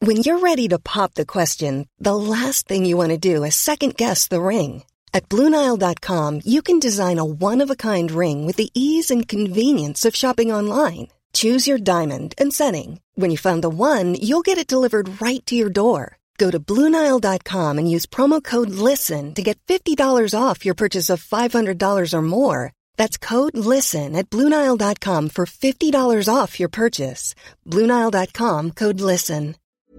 When you're ready to pop the question, the last thing you want to do is second-guess the ring. At BlueNile.com, you can design a one-of-a-kind ring with the ease and convenience of shopping online. Choose your diamond and setting. When you find the one, you'll get it delivered right to your door. Go to BlueNile.com and use promo code LISTEN to get $50 off your purchase of $500 or more. That's code LISTEN at BlueNile.com for $50 off your purchase. BlueNile.com, code LISTEN.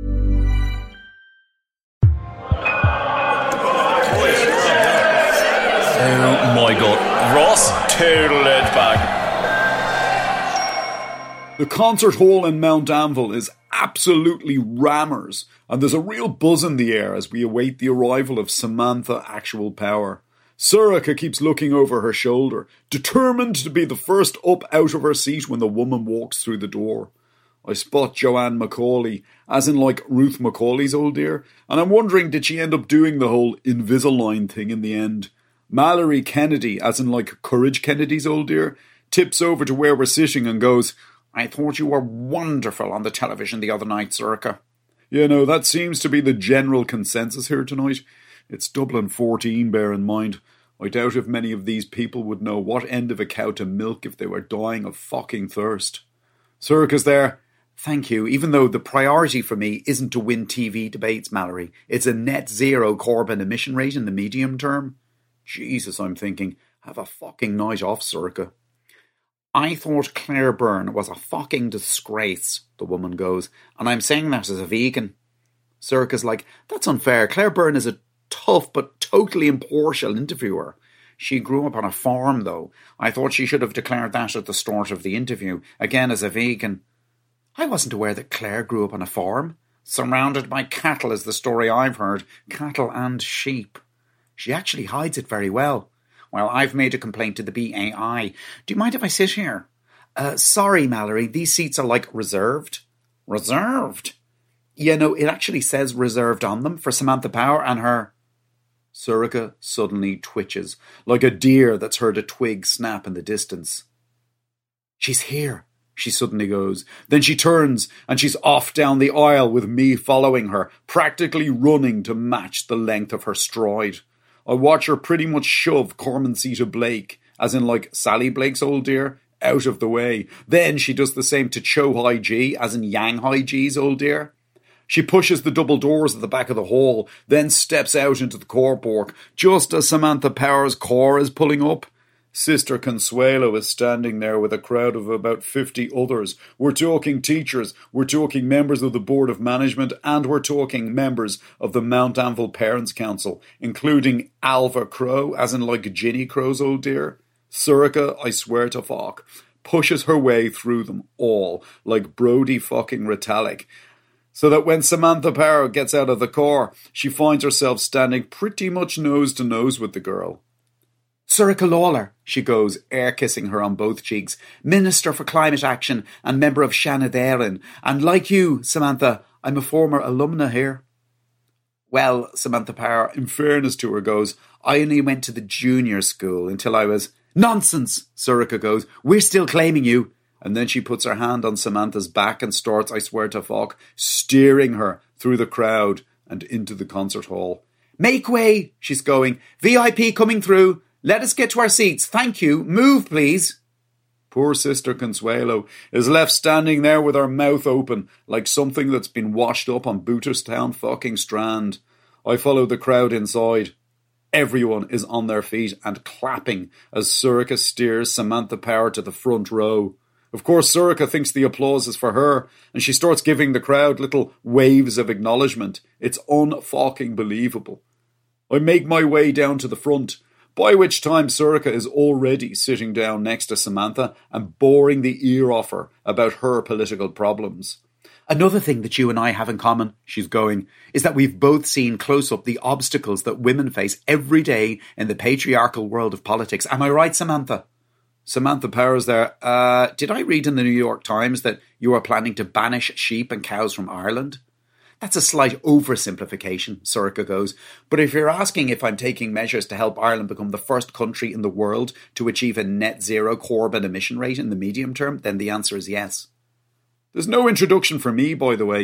Oh my God, Ross, total it back. The concert hall in Mount Anvil is absolutely rammers, and there's a real buzz in the air as we await the arrival of Samantha Actual Power. Sorcha keeps looking over her shoulder, determined to be the first up out of her seat when the woman walks through the door. I spot Joanne Macaulay, as in like Ruth Macaulay's old dear, and I'm wondering, did she end up doing the whole Invisalign thing in the end? Mallory Kennedy, as in like Courage Kennedy's old dear, tips over to where we're sitting and goes, "I thought you were wonderful on the television the other night, Sorcha." You know, that seems to be the general consensus here tonight. It's Dublin 14, bear in mind. I doubt if many of these people would know what end of a cow to milk if they were dying of fucking thirst. Sorcha's there. "Thank you, even though the priority for me isn't to win TV debates, Mallory. It's a net zero carbon emission rate in the medium term." Jesus, I'm thinking, have a fucking night off, Sorcha. "I thought Claire Byrne was a fucking disgrace," the woman goes, "and I'm saying that as a vegan." Sorcha's like, "That's unfair. Claire Byrne is a tough but totally impartial interviewer. She grew up on a farm, though. I thought she should have declared that at the start of the interview, again as a vegan." "I wasn't aware that Claire grew up on a farm." "Surrounded by cattle is the story I've heard. Cattle and sheep. She actually hides it very well. Well, I've made a complaint to the BAI. Do you mind if I sit here?" Sorry, Mallory, these seats are like reserved." "Reserved?" "Yeah, no, it actually says reserved on them for Samantha Power and her..." Sorcha suddenly twitches, like a deer that's heard a twig snap in the distance. "She's here," she suddenly goes. Then she turns and she's off down the aisle with me following her, practically running to match the length of her stride. I watch her pretty much shove Carmencita Blake, as in like Sally Blake's old dear, out of the way. Then she does the same to Cho Hai-ji, as in Yang Hai-ji's old dear. She pushes the double doors at the back of the hall, then steps out into the carport, just as Samantha Power's car is pulling up. Sister Consuelo is standing there with a crowd of about 50 others. We're talking teachers, we're talking members of the Board of Management, and we're talking members of the Mount Anvil Parents' Council, including Alva Crow, as in like Ginny Crow's old dear. Sorcha, I swear to fuck, pushes her way through them all, like Brody fucking Retallick, so that when Samantha Power gets out of the car, she finds herself standing pretty much nose to nose with the girl. "Sorcha Lawler," she goes, air-kissing her on both cheeks, "Minister for Climate Action and member of Shanna Déireann. And like you, Samantha, I'm a former alumna here." "Well," Samantha Power, in fairness to her, goes, "I only went to the junior school until I was..." "Nonsense," Sorcha goes, "we're still claiming you." And then she puts her hand on Samantha's back and starts, I swear to fuck, steering her through the crowd and into the concert hall. "Make way," she's going. "VIP coming through. Let us get to our seats. Thank you. Move, please." Poor Sister Consuelo is left standing there with her mouth open, like something that's been washed up on Booterstown fucking Strand. I follow the crowd inside. Everyone is on their feet and clapping as Sorcha steers Samantha Power to the front row. Of course, Sorcha thinks the applause is for her, and she starts giving the crowd little waves of acknowledgement. It's unfucking believable. I make my way down to the front, by which time Sorcha is already sitting down next to Samantha and boring the ear off her about her political problems. "Another thing that you and I have in common," she's going, "is that we've both seen close up the obstacles that women face every day in the patriarchal world of politics. Am I right, Samantha?" Samantha Power's there. Did I read in the New York Times that you are planning to banish sheep and cows from Ireland?" "That's a slight oversimplification," Sorcha goes, "but if you're asking if I'm taking measures to help Ireland become the first country in the world to achieve a net zero carbon emission rate in the medium term, then the answer is yes." There's no introduction for me, by the way.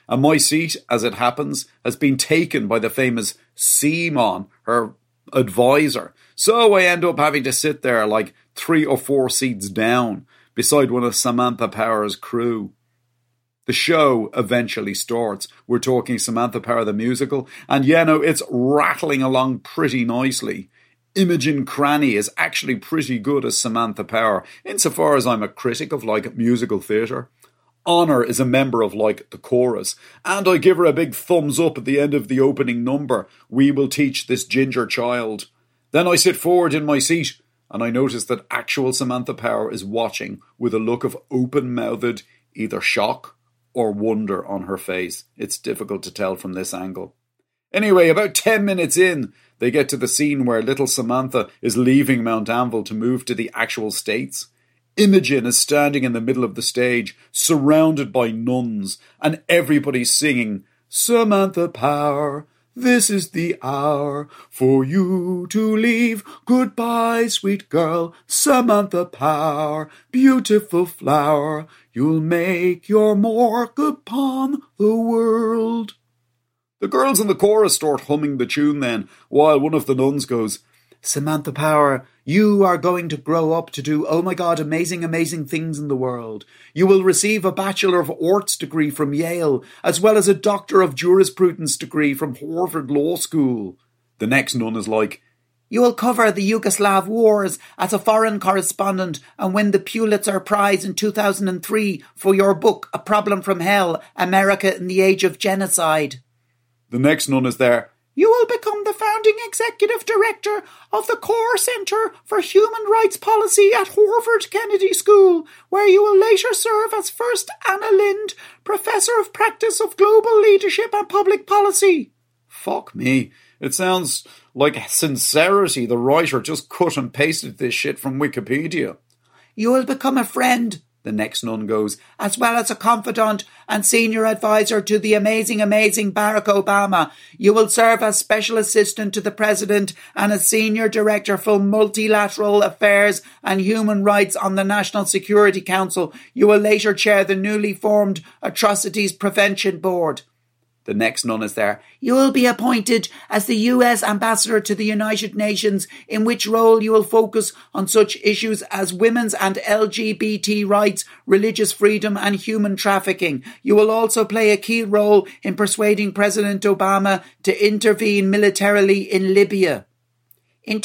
And my seat, as it happens, has been taken by the famous Seamon, her advisor. So I end up having to sit there like 3 or 4 seats down beside one of Samantha Power's crew. The show eventually starts. We're talking Samantha Power the musical, and it's rattling along pretty nicely. Imogen Cranny is actually pretty good as Samantha Power, insofar as I'm a critic of musical theatre. Honor is a member of the chorus, and I give her a big thumbs up at the end of the opening number, "We will teach this ginger child." Then I sit forward in my seat, and I notice that actual Samantha Power is watching with a look of open-mouthed either shock or wonder on her face. It's difficult to tell from this angle. Anyway, about 10 minutes in, they get to the scene where little Samantha is leaving Mount Anvil to move to the actual States. Imogen is standing in the middle of the stage, surrounded by nuns, and everybody's singing, "Samantha Power, this is the hour for you to leave. Goodbye, sweet girl, Samantha Power, beautiful flower. You'll make your mark upon the world." The girls in the chorus start humming the tune then, while one of the nuns goes, "Samantha Power, you are going to grow up to do, oh my God, amazing, amazing things in the world. You will receive a Bachelor of Arts degree from Yale, as well as a Doctor of Jurisprudence degree from Harvard Law School." The next nun is like, "You will cover the Yugoslav wars as a foreign correspondent and win the Pulitzer Prize in 2003 for your book, A Problem from Hell, America in the Age of Genocide." The next nun is there. "You will become the founding executive director of the Core Center for Human Rights Policy at Harvard Kennedy School, where you will later serve as First Anna Lind, Professor of Practice of Global Leadership and Public Policy." Fuck me. It sounds like Sincerity, the writer, just cut and pasted this shit from Wikipedia. "You will become a friend," the next nun goes, "as well as a confidant and senior advisor to the amazing, amazing Barack Obama. You will serve as special assistant to the president and as senior director for multilateral affairs and human rights on the National Security Council. You will later chair the newly formed Atrocities Prevention Board." The next nun is there. "You will be appointed as the US Ambassador to the United Nations, in which role you will focus on such issues as women's and LGBT rights, religious freedom and human trafficking. You will also play a key role in persuading President Obama to intervene militarily in Libya." "In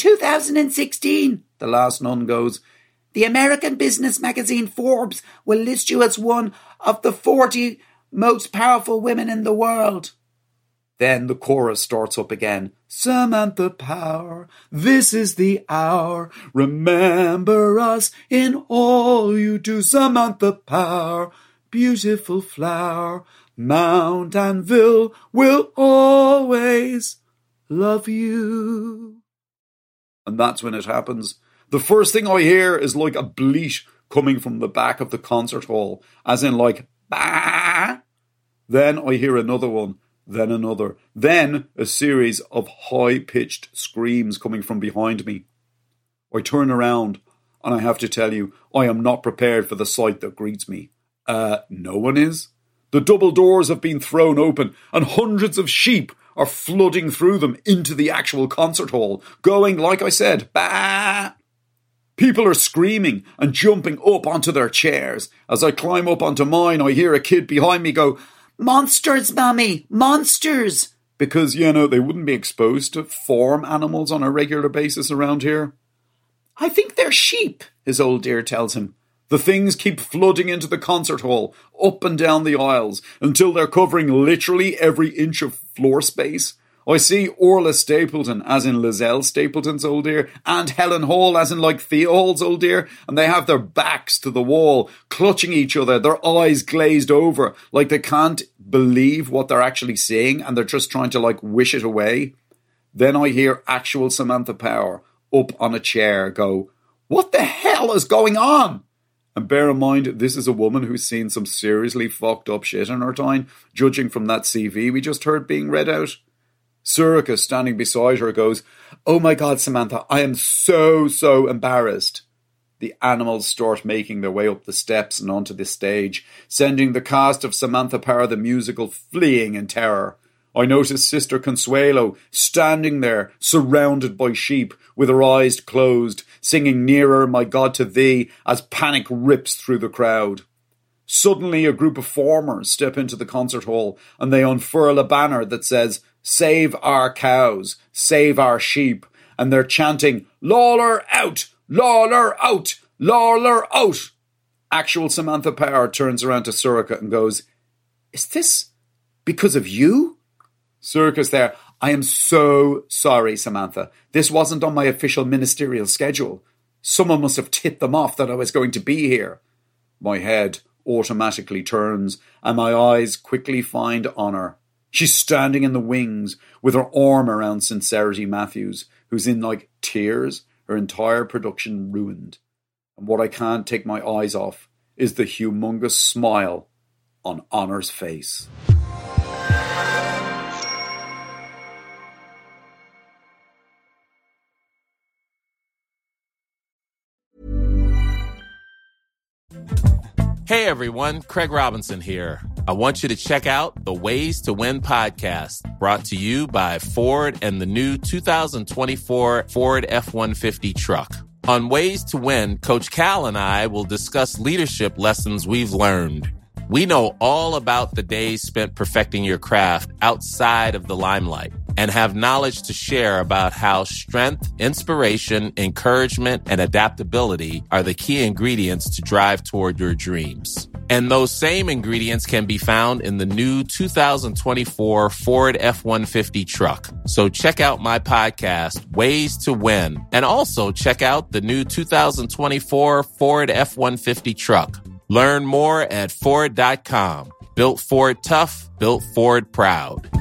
2016, the last nun goes, "the American business magazine Forbes will list you as one of the 40 most powerful women in the world." Then the chorus starts up again. "Samantha Power, this is the hour. Remember us in all you do. Samantha Power, beautiful flower. Mount Anvil will always love you." And that's when it happens. The first thing I hear is like a bleat coming from the back of the concert hall, as in bah. Then I hear another one, then another, then a series of high-pitched screams coming from behind me. I turn around, and I have to tell you, I am not prepared for the sight that greets me. No one is. The double doors have been thrown open, and hundreds of sheep are flooding through them into the actual concert hall, going, like I said, bah. People are screaming and jumping up onto their chairs. As I climb up onto mine, I hear a kid behind me go, "Monsters, Mommy, monsters!" Because, they wouldn't be exposed to farm animals on a regular basis around here. "I think they're sheep," his old dear tells him. The things keep flooding into the concert hall, up and down the aisles, until they're covering literally every inch of floor space. I see Orla Stapleton, as in Lizelle Stapleton's old dear, and Helen Hall, as in Thea Hall's old dear, and they have their backs to the wall, clutching each other, their eyes glazed over, like they can't believe what they're actually seeing, and they're just trying to wish it away. Then I hear actual Samantha Power, up on a chair, go, "What the hell is going on?" And bear in mind, this is a woman who's seen some seriously fucked up shit in her time, judging from that CV we just heard being read out. Surika, standing beside her, goes, "Oh my God, Samantha, I am so embarrassed." the animals start making their way up the steps and onto the stage, sending the cast of Samantha Power the Musical fleeing in terror. I notice Sister Consuelo standing there, surrounded by sheep, with her eyes closed, singing Nearer, My God, to Thee, as panic rips through the crowd. Suddenly, a group of farmers step into the concert hall and they unfurl a banner that says, Save our cows, save our sheep, and they're chanting, Lawler out, Lawler out, Lawler out. Actual Samantha Power turns around to Sorcha and goes, Is this because of you? Sorcha's there. I am so sorry, Samantha. This wasn't on my official ministerial schedule. Someone must have tipped them off that I was going to be here. My head automatically turns and my eyes quickly find Honor. She's standing in the wings with her arm around Sincerity Matthews, who's in tears, her entire production ruined. And what I can't take my eyes off is the humongous smile on Honor's face. Hey everyone, Craig Robinson here. I want you to check out the Ways to Win podcast, brought to you by Ford and the new 2024 Ford F-150 truck. On Ways to Win, Coach Cal and I will discuss leadership lessons we've learned. We know all about the days spent perfecting your craft outside of the limelight and have knowledge to share about how strength, inspiration, encouragement, and adaptability are the key ingredients to drive toward your dreams. And those same ingredients can be found in the new 2024 Ford F-150 truck. So check out my podcast, Ways to Win, and also check out the new 2024 Ford F-150 truck. Learn more at Ford.com. Built Ford tough, built Ford proud.